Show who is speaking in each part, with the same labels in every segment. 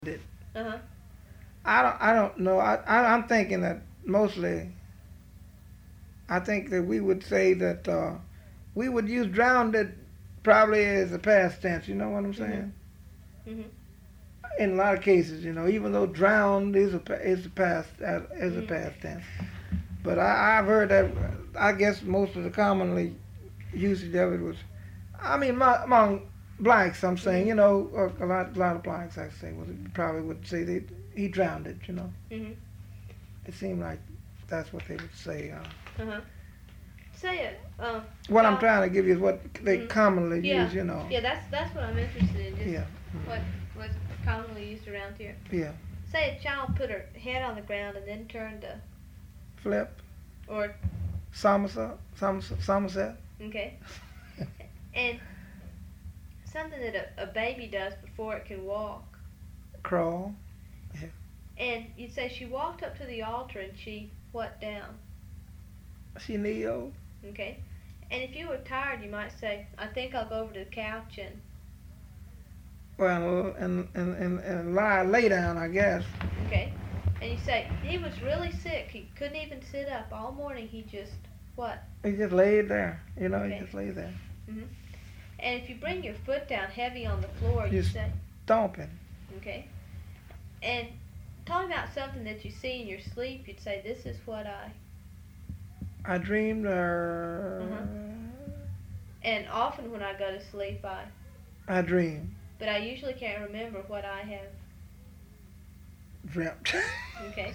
Speaker 1: it.
Speaker 2: Uh-huh.
Speaker 1: I don't know. I'm thinking that mostly. I think that we would say that we would use drowned it probably as a past tense. You know what I'm
Speaker 2: Mhm.
Speaker 1: saying?
Speaker 2: Mhm.
Speaker 1: In a lot of cases, even though drowned is a past is a
Speaker 2: Mhm.
Speaker 1: past tense. But I've heard that. I guess most of the commonly usage of it was. I mean, among blacks, I'm saying,
Speaker 2: Mhm.
Speaker 1: a lot of blacks, I say, probably would say that he drowned it.
Speaker 2: Mhm.
Speaker 1: It seemed like that's what they would say.
Speaker 2: Uh-huh. Say it.
Speaker 1: What I'm
Speaker 2: Child.
Speaker 1: trying to give you is what they
Speaker 2: Mhm.
Speaker 1: commonly
Speaker 2: Yeah.
Speaker 1: use.
Speaker 2: Yeah. That's what I'm interested in. Just
Speaker 1: Yeah.
Speaker 2: what what's commonly used around here.
Speaker 1: Yeah.
Speaker 2: Say a child put her head on the ground and then turned to,
Speaker 1: Flip.
Speaker 2: or
Speaker 1: Somerset. Somerset.
Speaker 2: okay, and something that a baby does before it can walk.
Speaker 1: Crawl. Yeah.
Speaker 2: And you'd say she walked up to the altar and she what down?
Speaker 1: She kneel.
Speaker 2: Okay. And if you were tired, you might say, I think I'll go over to the couch and
Speaker 1: Well, and lay down, I guess.
Speaker 2: okay. And you say he was really sick. He couldn't even sit up all morning. He just what?
Speaker 1: He just laid there. He
Speaker 2: Okay.
Speaker 1: just lay there.
Speaker 2: Mhm. And if you bring your foot down heavy on the floor, you
Speaker 1: Just
Speaker 2: say
Speaker 1: stomping.
Speaker 2: okay. And talking about something that you see in your sleep, you'd say this is what
Speaker 1: I dreamed.
Speaker 2: Uh-huh. And often when I go to sleep,
Speaker 1: I dreamed.
Speaker 2: but I usually can't remember what I have.
Speaker 1: Dreamt.
Speaker 2: Okay.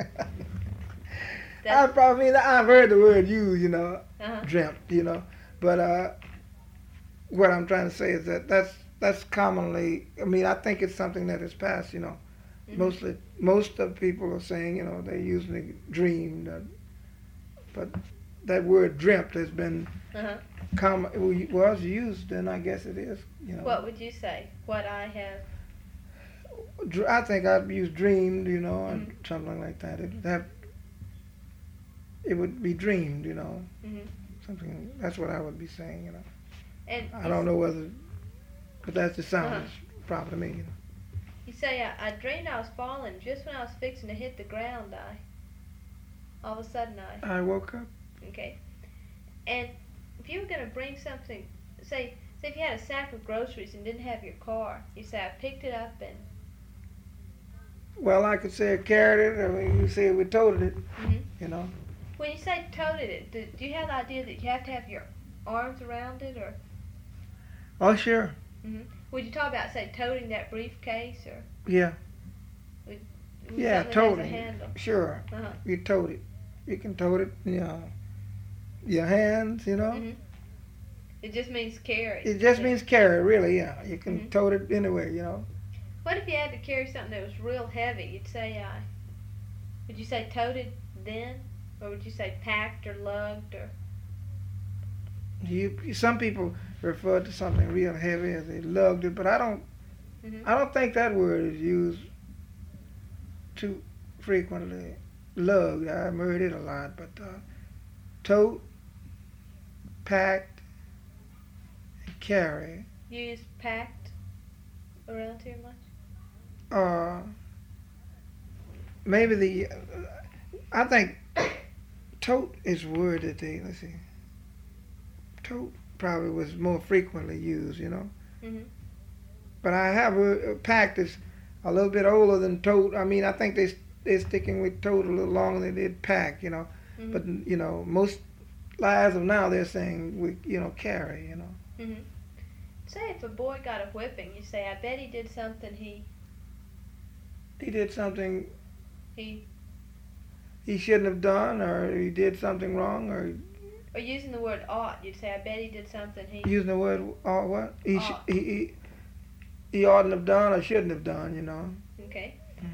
Speaker 1: I
Speaker 2: That's
Speaker 1: probably mean I've heard the word used,
Speaker 2: uh-huh.
Speaker 1: dreamt, but what I'm trying to say is that that's commonly. I mean, I think it's something that is past.
Speaker 2: Mhm.
Speaker 1: Most of people are saying, they usually dreamed, but that word dreamt has been
Speaker 2: Uh-huh.
Speaker 1: was used, and I guess it is.
Speaker 2: What would you say? What I have.
Speaker 1: I think I'd use dreamed,
Speaker 2: Mhm.
Speaker 1: and something like that. It would be dreamed.
Speaker 2: Mhm.
Speaker 1: Something. That's what I would be saying.
Speaker 2: And
Speaker 1: I don't know whether, but that just
Speaker 2: uh-huh.
Speaker 1: sounds proper to me.
Speaker 2: You say I dreamed I was falling just when I was fixing to hit the ground. All of a sudden
Speaker 1: I woke up.
Speaker 2: okay. And if you were gonna bring something, say if you had a sack of groceries and didn't have your car, you say I picked it up and.
Speaker 1: Well, I could say I carried it, or you say we toted it.
Speaker 2: Mhm.
Speaker 1: You know.
Speaker 2: When you say toted it, do you have the idea that you have to have your arms around it, or?
Speaker 1: Oh, sure.
Speaker 2: Mhm. Would you talk about say toting that briefcase, or?
Speaker 1: Yeah.
Speaker 2: Would
Speaker 1: Yeah,
Speaker 2: something that has a
Speaker 1: toting.
Speaker 2: handle?
Speaker 1: Sure.
Speaker 2: Uh-huh.
Speaker 1: You tote it. You can tote it. Your hands.
Speaker 2: Mhm. It just means carry.
Speaker 1: It just means carry, really. Yeah. You can
Speaker 2: Mhm.
Speaker 1: tote it anywhere.
Speaker 2: What if you had to carry something that was real heavy? You'd say, would you say toted then, or would you say packed or lugged or?
Speaker 1: Some people refer to something real heavy as they lugged it, but I don't.
Speaker 2: Mhm.
Speaker 1: I don't think that word is used too frequently. Lugged. I've heard it a lot, but tote, packed, and carry.
Speaker 2: You use packed around here much?
Speaker 1: Uh, maybe I think tote is a word that let's see. Tote probably was more frequently used.
Speaker 2: Mhm.
Speaker 1: But I have packed is a little bit older than tote. I mean, I think they're sticking with tote a little longer than they did pack.
Speaker 2: Mhm.
Speaker 1: But most lives of now they're saying we carry.
Speaker 2: Mhm. Say if a boy got a whipping, you say, I bet he did something
Speaker 1: He did something
Speaker 2: he
Speaker 1: he shouldn't have done, or he did something wrong, or
Speaker 2: or using the word ought, you'd say, I bet he did something he
Speaker 1: using the word what
Speaker 2: ought.
Speaker 1: he oughtn't have done or shouldn't have done.
Speaker 2: Okay.